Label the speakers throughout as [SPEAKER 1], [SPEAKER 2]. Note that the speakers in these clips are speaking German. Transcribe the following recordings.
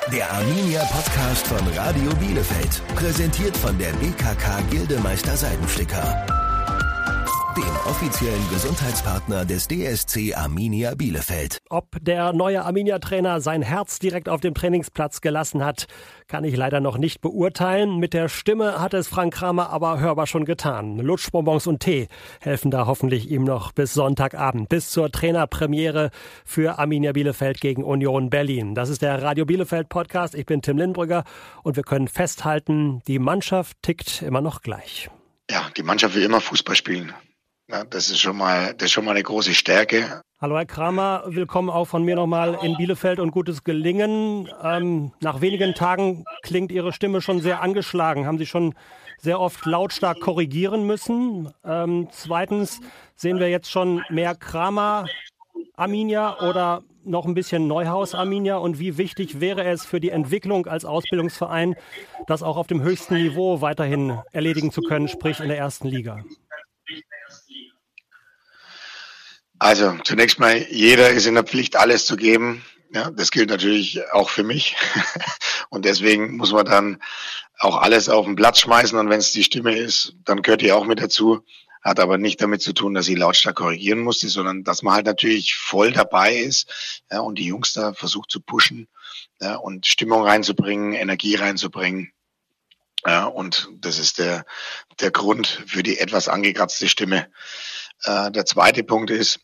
[SPEAKER 1] Der Arminia Podcast von Radio Bielefeld. Präsentiert von der BKK Gildemeister Seidensticker. Dem offiziellen Gesundheitspartner des DSC Arminia Bielefeld.
[SPEAKER 2] Ob der neue Arminia-Trainer sein Herz direkt auf dem Trainingsplatz gelassen hat, kann ich leider noch nicht beurteilen. Mit der Stimme hat es Frank Kramer aber hörbar schon getan. Lutschbonbons und Tee helfen da hoffentlich ihm noch bis Sonntagabend, bis zur Trainerpremiere für Arminia Bielefeld gegen Union Berlin. Das ist der Radio Bielefeld Podcast. Ich bin Tim Lindbrügger und wir können festhalten, die Mannschaft tickt immer noch gleich.
[SPEAKER 3] Ja, die Mannschaft will immer Fußball spielen. Ja, das ist schon mal eine große Stärke.
[SPEAKER 2] Hallo Herr Kramer, willkommen auch von mir nochmal in Bielefeld und gutes Gelingen. Nach wenigen Tagen klingt Ihre Stimme schon sehr angeschlagen. Haben Sie schon sehr oft lautstark korrigieren müssen? Zweitens, sehen wir jetzt schon mehr Kramer-Arminia oder noch ein bisschen Neuhaus-Arminia? Und wie wichtig wäre es für die Entwicklung als Ausbildungsverein, das auch auf dem höchsten Niveau weiterhin erledigen zu können, sprich in der ersten Liga?
[SPEAKER 3] Also zunächst mal, jeder ist in der Pflicht, alles zu geben. Ja, das gilt natürlich auch für mich. Und deswegen muss man dann auch alles auf den Platz schmeißen. Und wenn es die Stimme ist, dann gehört die auch mit dazu. Hat aber nicht damit zu tun, dass ich lautstark korrigieren musste, sondern dass man halt natürlich voll dabei ist, ja, und die Jungs da versucht zu pushen, ja, und Stimmung reinzubringen, Energie reinzubringen. Ja, und das ist der Grund für die etwas angekratzte Stimme. Der zweite Punkt ist,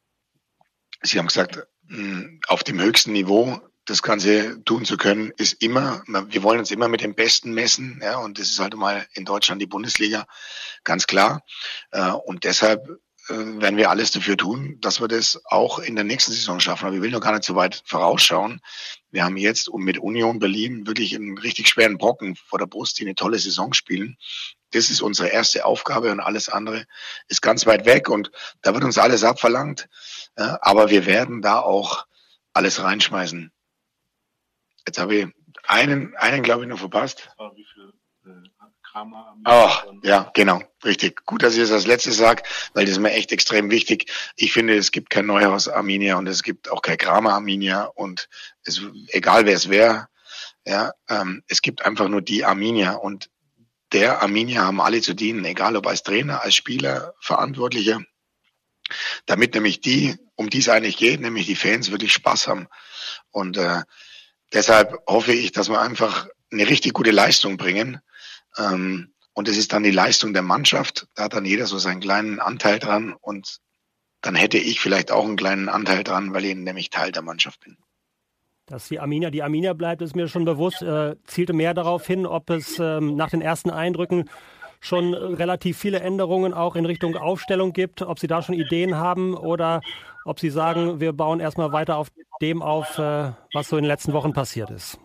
[SPEAKER 3] Sie haben gesagt, auf dem höchsten Niveau das Ganze tun zu können, ist immer, wir wollen uns immer mit dem Besten messen, ja, und das ist halt mal in Deutschland die Bundesliga, ganz klar. Und deshalb werden wir alles dafür tun, dass wir das auch in der nächsten Saison schaffen. Aber wir will noch gar nicht so weit vorausschauen. Wir haben jetzt mit Union Berlin wirklich einen richtig schweren Brocken vor der Brust, die eine tolle Saison spielen. Das ist unsere erste Aufgabe und alles andere ist ganz weit weg und da wird uns alles abverlangt. Aber wir werden da auch alles reinschmeißen. Jetzt habe ich einen glaube ich, noch verpasst. Wie viel Kramer? Ach, ja, genau, richtig. Gut, dass ich das als letztes sage, weil das ist mir echt extrem wichtig. Ich finde, es gibt kein Neuhaus Arminia und es gibt auch kein Kramer Arminia und egal wer es wäre, ja, es gibt einfach nur die Arminia und der Arminia haben alle zu dienen, egal ob als Trainer, als Spieler, Verantwortlicher, damit nämlich um die es eigentlich geht, nämlich die Fans wirklich Spaß haben. Und deshalb hoffe ich, dass wir einfach eine richtig gute Leistung bringen. Und es ist dann die Leistung der Mannschaft. Da hat dann jeder so seinen kleinen Anteil dran. Und dann hätte ich vielleicht auch einen kleinen Anteil dran, weil ich nämlich Teil der Mannschaft bin.
[SPEAKER 2] Dass die Arminia bleibt, ist mir schon bewusst. Zielte mehr darauf hin, ob es nach den ersten Eindrücken schon relativ viele Änderungen auch in Richtung Aufstellung gibt, ob Sie da schon Ideen haben oder ob Sie sagen, wir bauen erstmal weiter auf dem auf, was so in den letzten Wochen passiert ist.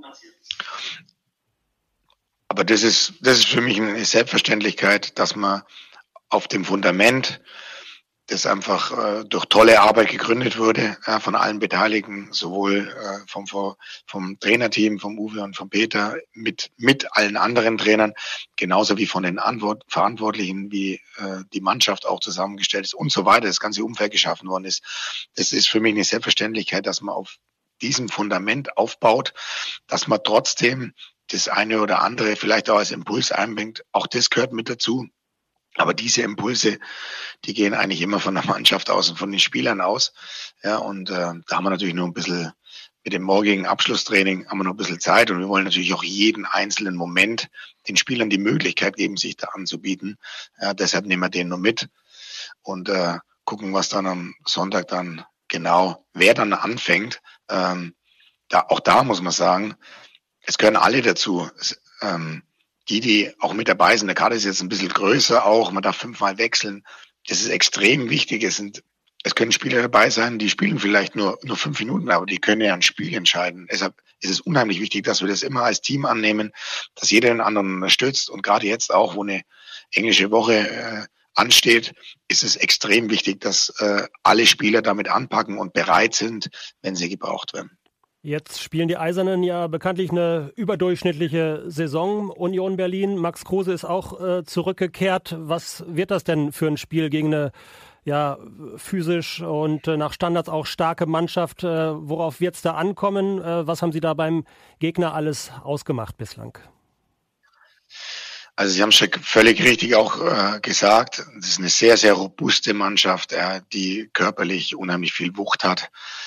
[SPEAKER 3] Aber das ist für mich eine Selbstverständlichkeit, dass man auf dem Fundament, das einfach durch tolle Arbeit gegründet wurde, von allen Beteiligten, sowohl vom Trainerteam, vom Uwe und vom Peter, mit allen anderen Trainern, genauso wie von den Verantwortlichen, wie die Mannschaft auch zusammengestellt ist und so weiter, das ganze Umfeld geschaffen worden ist. Das ist für mich eine Selbstverständlichkeit, dass man auf diesem Fundament aufbaut, dass man trotzdem das eine oder andere vielleicht auch als Impuls einbringt. Auch das gehört mit dazu. Aber diese Impulse, die gehen eigentlich immer von der Mannschaft aus und von den Spielern aus. Ja, und da haben wir natürlich nur ein bisschen, mit dem morgigen Abschlusstraining haben wir noch ein bisschen Zeit und wir wollen natürlich auch jeden einzelnen Moment den Spielern die Möglichkeit geben, sich da anzubieten. Ja, deshalb nehmen wir den nur mit und gucken, was dann am Sonntag dann genau, wer dann anfängt. Auch da muss man sagen, es gehören alle dazu. Die auch mit dabei sind, der Kader ist jetzt ein bisschen größer auch, man darf 5-mal wechseln. Das ist extrem wichtig. Es können Spieler dabei sein, die spielen vielleicht nur 5 Minuten, aber die können ja ein Spiel entscheiden. Deshalb ist es unheimlich wichtig, dass wir das immer als Team annehmen, dass jeder den anderen unterstützt. Und gerade jetzt auch, wo eine englische Woche ansteht, ist es extrem wichtig, dass alle Spieler damit anpacken und bereit sind, wenn sie gebraucht werden.
[SPEAKER 2] Jetzt spielen die Eisernen ja bekanntlich eine überdurchschnittliche Saison. Union Berlin, Max Kruse ist auch zurückgekehrt. Was wird das denn für ein Spiel gegen eine ja physisch und nach Standards auch starke Mannschaft. Worauf wird es da ankommen? Was haben Sie da beim Gegner alles ausgemacht bislang?
[SPEAKER 3] Also Sie haben es schon völlig richtig auch gesagt. Das ist eine sehr, sehr robuste Mannschaft, die körperlich unheimlich viel Wucht hat.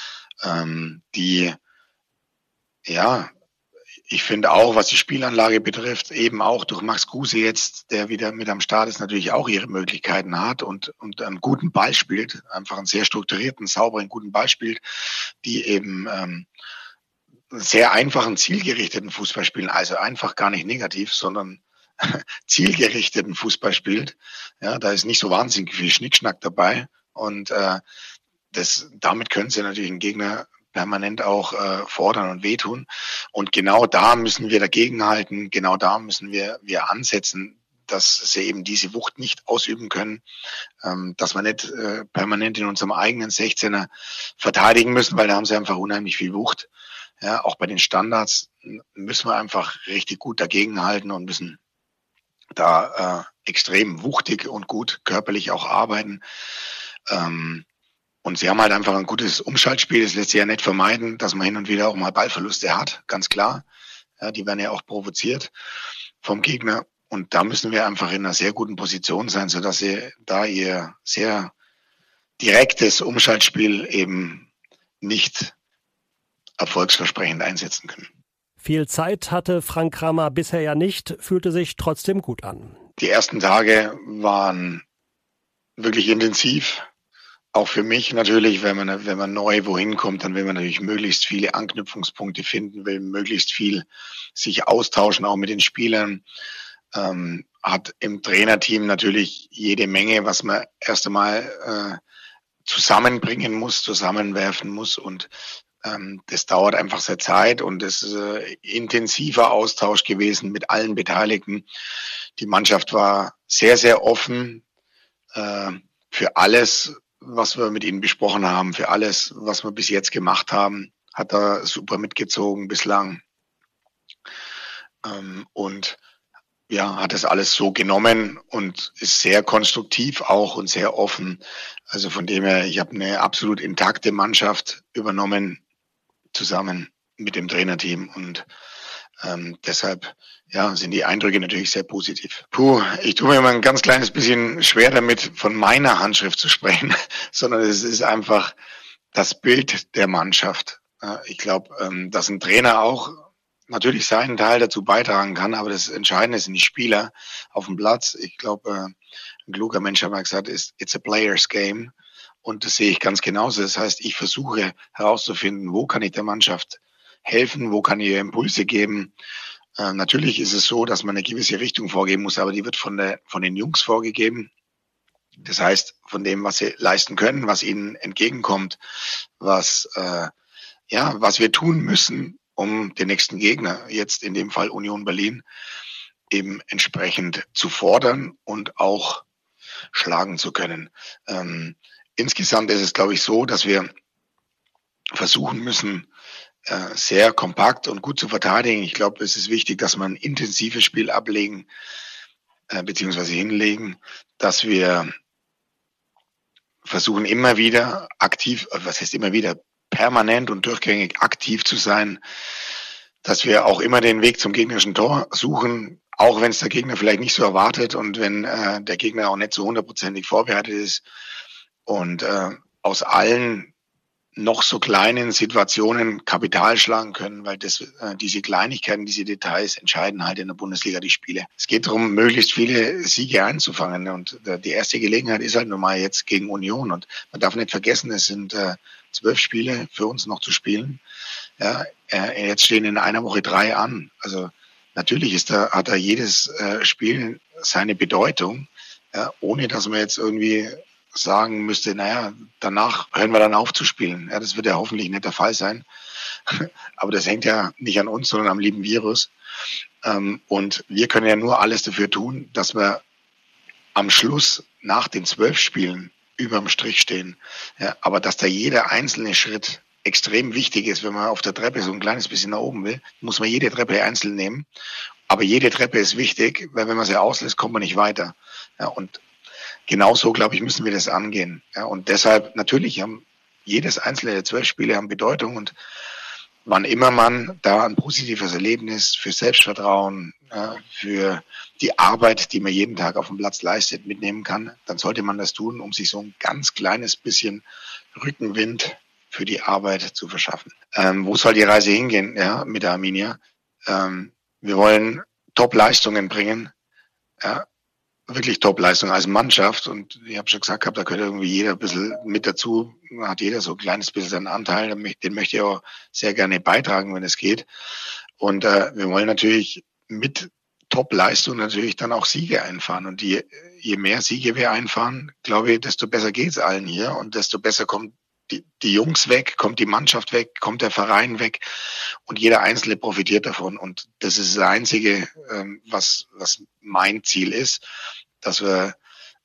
[SPEAKER 3] Ich finde auch, was die Spielanlage betrifft, eben auch durch Max Kruse jetzt, der wieder mit am Start ist, natürlich auch ihre Möglichkeiten hat und einen guten Ball spielt, einfach einen sehr strukturierten, sauberen, guten Ball spielt, die eben sehr einfachen, zielgerichteten Fußball spielen, also einfach gar nicht negativ, sondern zielgerichteten Fußball spielt. Ja, da ist nicht so wahnsinnig viel Schnickschnack dabei und damit können sie natürlich einen Gegner permanent auch fordern und wehtun. Und genau da müssen wir dagegenhalten, genau da müssen wir ansetzen, dass sie eben diese Wucht nicht ausüben können, dass wir nicht permanent in unserem eigenen 16er verteidigen müssen, weil da haben sie einfach unheimlich viel Wucht. Ja, auch bei den Standards müssen wir einfach richtig gut dagegenhalten und müssen da extrem wuchtig und gut körperlich auch arbeiten. Und sie haben halt einfach ein gutes Umschaltspiel. Das lässt sich ja nicht vermeiden, dass man hin und wieder auch mal Ballverluste hat, ganz klar. Ja, die werden ja auch provoziert vom Gegner. Und da müssen wir einfach in einer sehr guten Position sein, sodass sie da ihr sehr direktes Umschaltspiel eben nicht erfolgsversprechend einsetzen können.
[SPEAKER 2] Viel Zeit hatte Frank Kramer bisher ja nicht, fühlte sich trotzdem gut an.
[SPEAKER 3] Die ersten Tage waren wirklich intensiv. Auch für mich natürlich, wenn man neu wohin kommt, dann will man natürlich möglichst viele Anknüpfungspunkte finden, will möglichst viel sich austauschen, auch mit den Spielern. Hat im Trainerteam natürlich jede Menge, was man erst einmal zusammenbringen muss, zusammenwerfen muss und das dauert einfach sehr Zeit und es ist intensiver Austausch gewesen mit allen Beteiligten. Die Mannschaft war sehr, sehr offen für alles, was wir mit ihnen besprochen haben, für alles, was wir bis jetzt gemacht haben, hat er super mitgezogen bislang. Und ja, hat das alles so genommen und ist sehr konstruktiv auch und sehr offen. Also von dem her, ich habe eine absolut intakte Mannschaft übernommen, zusammen mit dem Trainerteam und deshalb sind die Eindrücke natürlich sehr positiv. Ich tue mir immer ein ganz kleines bisschen schwer damit, von meiner Handschrift zu sprechen, sondern es ist einfach das Bild der Mannschaft. Ich glaube, dass ein Trainer auch natürlich seinen Teil dazu beitragen kann, aber das Entscheidende sind die Spieler auf dem Platz. Ich glaube, ein kluger Mensch hat mal gesagt, it's a player's game. Und das sehe ich ganz genauso. Das heißt, ich versuche herauszufinden, wo kann ich der Mannschaft helfen, wo kann ich ihr Impulse geben. Natürlich ist es so, dass man eine gewisse Richtung vorgeben muss, aber die wird von den Jungs vorgegeben. Das heißt, von dem, was sie leisten können, was ihnen entgegenkommt, was wir tun müssen, um den nächsten Gegner, jetzt in dem Fall Union Berlin, eben entsprechend zu fordern und auch schlagen zu können. Insgesamt ist es, glaube ich, so, dass wir versuchen müssen, sehr kompakt und gut zu verteidigen. Ich glaube, es ist wichtig, dass wir ein intensives Spiel ablegen beziehungsweise hinlegen, dass wir versuchen immer wieder aktiv, was heißt immer wieder, permanent und durchgängig aktiv zu sein, dass wir auch immer den Weg zum gegnerischen Tor suchen, auch wenn es der Gegner vielleicht nicht so erwartet und wenn der Gegner auch nicht so 100%ig vorbereitet ist und aus allen noch so kleinen Situationen Kapital schlagen können, weil diese Kleinigkeiten, diese Details entscheiden halt in der Bundesliga die Spiele. Es geht darum, möglichst viele Siege einzufangen und die erste Gelegenheit ist halt nun mal jetzt gegen Union und man darf nicht vergessen, es sind 12 Spiele für uns noch zu spielen. Ja, jetzt stehen in einer Woche 3 an. Also natürlich hat da jedes Spiel seine Bedeutung, ja, ohne dass man jetzt irgendwie sagen müsste, danach hören wir dann auf zu spielen. Ja, das wird ja hoffentlich nicht der Fall sein. Aber das hängt ja nicht an uns, sondern am lieben Virus. Und wir können ja nur alles dafür tun, dass wir am Schluss nach den 12 Spielen überm Strich stehen. Ja, aber dass da jeder einzelne Schritt extrem wichtig ist, wenn man auf der Treppe so ein kleines bisschen nach oben will, muss man jede Treppe einzeln nehmen. Aber jede Treppe ist wichtig, weil wenn man sie auslässt, kommt man nicht weiter. Ja, und genauso, glaube ich, müssen wir das angehen. Ja, und deshalb, natürlich haben jedes einzelne der 12 Spiele haben Bedeutung und wann immer man da ein positives Erlebnis für Selbstvertrauen, für die Arbeit, die man jeden Tag auf dem Platz leistet, mitnehmen kann, dann sollte man das tun, um sich so ein ganz kleines bisschen Rückenwind für die Arbeit zu verschaffen. Wo soll die Reise hingehen, ja, mit der Arminia? Wir wollen Top-Leistungen bringen, ja, wirklich Top-Leistungen als Mannschaft. Und ich habe schon gesagt, da gehört irgendwie jeder ein bisschen mit dazu. Hat jeder so ein kleines bisschen seinen Anteil. Den möchte ich auch sehr gerne beitragen, wenn es geht. Und wir wollen natürlich mit Top-Leistung natürlich dann auch Siege einfahren. Und je mehr Siege wir einfahren, glaube ich, desto besser geht's allen hier und desto besser kommt die Jungs weg, kommt die Mannschaft weg, kommt der Verein weg und jeder Einzelne profitiert davon. Und das ist das Einzige, was mein Ziel ist, dass wir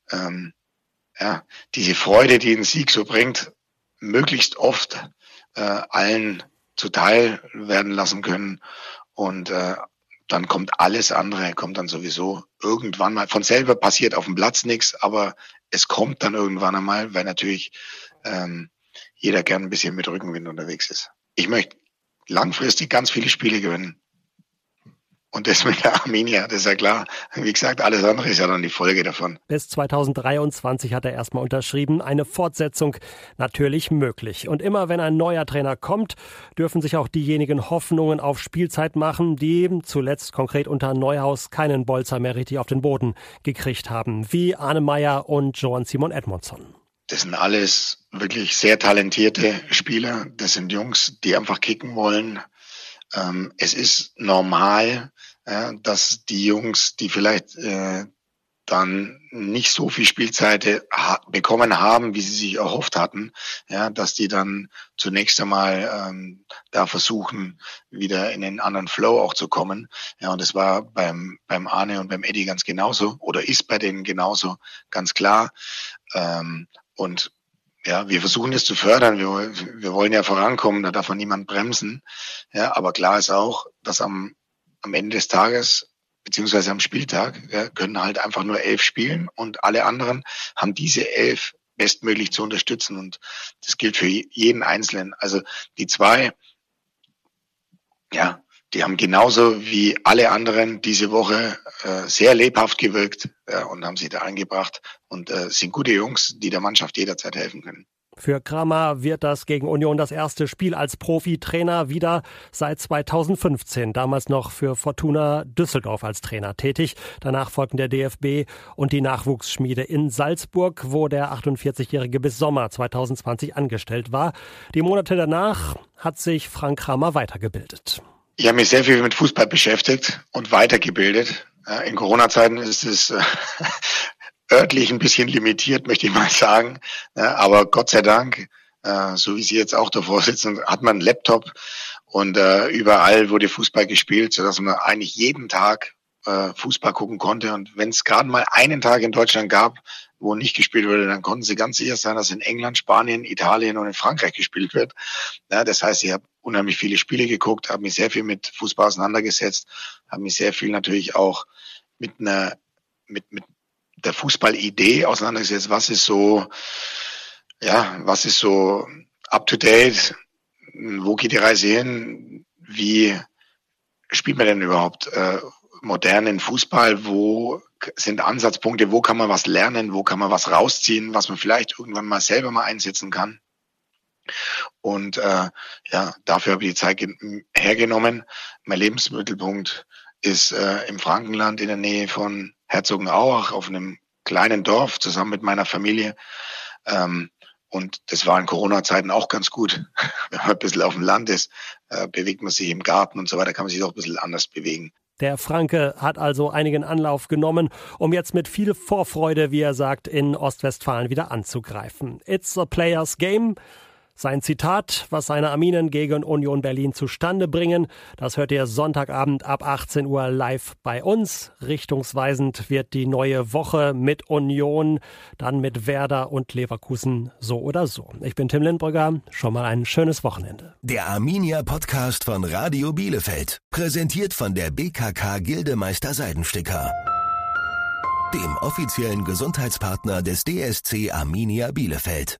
[SPEAKER 3] diese Freude, die ein Sieg so bringt, möglichst oft allen zuteil werden lassen können. Und dann kommt alles andere, kommt dann sowieso irgendwann mal. Von selber passiert auf dem Platz nichts, aber es kommt dann irgendwann einmal, weil natürlich jeder gern ein bisschen mit Rückenwind unterwegs ist. Ich möchte langfristig ganz viele Spiele gewinnen. Und das mit der Arminia, das ist ja klar. Wie gesagt, alles andere ist ja dann die Folge davon.
[SPEAKER 2] Bis 2023 hat er erstmal unterschrieben. Eine Fortsetzung natürlich möglich. Und immer wenn ein neuer Trainer kommt, dürfen sich auch diejenigen Hoffnungen auf Spielzeit machen, die zuletzt konkret unter Neuhaus keinen Bolzer mehr richtig auf den Boden gekriegt haben. Wie Arne Meyer und Johann Simon Edmondson.
[SPEAKER 3] Das sind alles wirklich sehr talentierte Spieler. Das sind Jungs, die einfach kicken wollen. Es ist normal, dass die Jungs, die vielleicht dann nicht so viel Spielzeit bekommen haben, wie sie sich erhofft hatten, ja, dass die dann zunächst einmal da versuchen, wieder in einen anderen Flow auch zu kommen. Ja, und das war beim Arne und beim Eddie ganz genauso oder ist bei denen genauso, ganz klar. Und ja, wir versuchen es zu fördern. Wir wollen ja vorankommen, da darf man niemand bremsen. Ja, aber klar ist auch, dass am Ende des Tages, beziehungsweise am Spieltag, können halt einfach nur 11 spielen und alle anderen haben diese 11 bestmöglich zu unterstützen. Und das gilt für jeden Einzelnen. Also die 2, ja, die haben genauso wie alle anderen diese Woche sehr lebhaft gewirkt und haben sich da eingebracht und sind gute Jungs, die der Mannschaft jederzeit helfen können.
[SPEAKER 2] Für Kramer wird das gegen Union das erste Spiel als Profitrainer wieder seit 2015. Damals noch für Fortuna Düsseldorf als Trainer tätig. Danach folgten der DFB und die Nachwuchsschmiede in Salzburg, wo der 48-Jährige bis Sommer 2020 angestellt war. Die Monate danach hat sich Frank Kramer weitergebildet.
[SPEAKER 3] Ich habe mich sehr viel mit Fußball beschäftigt und weitergebildet. In Corona-Zeiten ist es örtlich ein bisschen limitiert, möchte ich mal sagen. Aber Gott sei Dank, so wie Sie jetzt auch davor sitzen, hat man einen Laptop und überall wurde Fußball gespielt, sodass man eigentlich jeden Tag Fußball gucken konnte. Und wenn es gerade mal einen Tag in Deutschland gab, wo nicht gespielt wurde, dann konnten Sie ganz sicher sein, dass in England, Spanien, Italien und in Frankreich gespielt wird. Ja, das heißt, ich habe unheimlich viele Spiele geguckt, habe mich sehr viel mit Fußball auseinandergesetzt, habe mich sehr viel natürlich auch mit der Fußballidee auseinandergesetzt. Was ist so up to date? Wo geht die Reise hin? Wie spielt man denn überhaupt modernen Fußball? Wo sind Ansatzpunkte? Wo kann man was lernen? Wo kann man was rausziehen, was man vielleicht irgendwann mal selber mal einsetzen kann? Und dafür habe ich die Zeit hergenommen. Mein Lebensmittelpunkt ist im Frankenland in der Nähe von Herzogenaurach auf einem kleinen Dorf zusammen mit meiner Familie. Und das war in Corona-Zeiten auch ganz gut. Wenn man ein bisschen auf dem Land ist, bewegt man sich im Garten und so weiter, kann man sich auch ein bisschen anders bewegen.
[SPEAKER 2] Der Franke hat also einigen Anlauf genommen, um jetzt mit viel Vorfreude, wie er sagt, in Ostwestfalen wieder anzugreifen. It's a player's game. Sein Zitat, was seine Arminen gegen Union Berlin zustande bringen, das hört ihr Sonntagabend ab 18 Uhr live bei uns. Richtungsweisend wird die neue Woche mit Union, dann mit Werder und Leverkusen so oder so. Ich bin Tim Lindbrügger, schon mal ein schönes Wochenende.
[SPEAKER 1] Der Arminia-Podcast von Radio Bielefeld, präsentiert von der BKK Gildemeister Seidensticker. dem offiziellen Gesundheitspartner des DSC Arminia Bielefeld.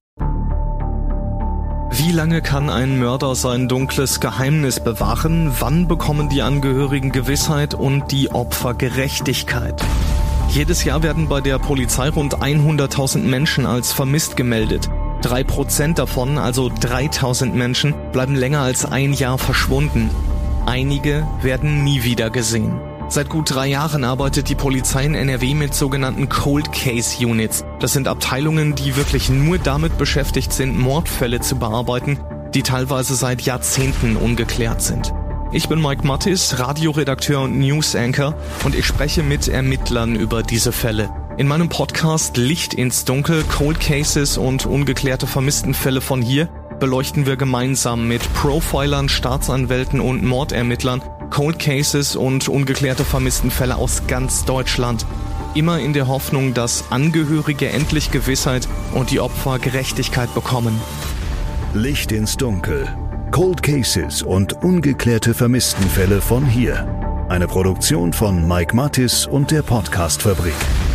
[SPEAKER 4] Wie lange kann ein Mörder sein dunkles Geheimnis bewahren? Wann bekommen die Angehörigen Gewissheit und die Opfer Gerechtigkeit? Jedes Jahr werden bei der Polizei rund 100.000 Menschen als vermisst gemeldet. 3% davon, also 3.000 Menschen, bleiben länger als ein Jahr verschwunden. Einige werden nie wieder gesehen. Seit gut 3 Jahren arbeitet die Polizei in NRW mit sogenannten Cold Case Units. Das sind Abteilungen, die wirklich nur damit beschäftigt sind, Mordfälle zu bearbeiten, die teilweise seit Jahrzehnten ungeklärt sind. Ich bin Mike Mattis, Radioredakteur und News Anchor, und ich spreche mit Ermittlern über diese Fälle. In meinem Podcast Licht ins Dunkel, Cold Cases und ungeklärte Vermisstenfälle von hier beleuchten wir gemeinsam mit Profilern, Staatsanwälten und Mordermittlern Cold Cases und ungeklärte Vermisstenfälle aus ganz Deutschland. Immer in der Hoffnung, dass Angehörige endlich Gewissheit und die Opfer Gerechtigkeit bekommen.
[SPEAKER 1] Licht ins Dunkel. Cold Cases und ungeklärte Vermisstenfälle von hier. Eine Produktion von Mike Mattis und der Podcast-Fabrik.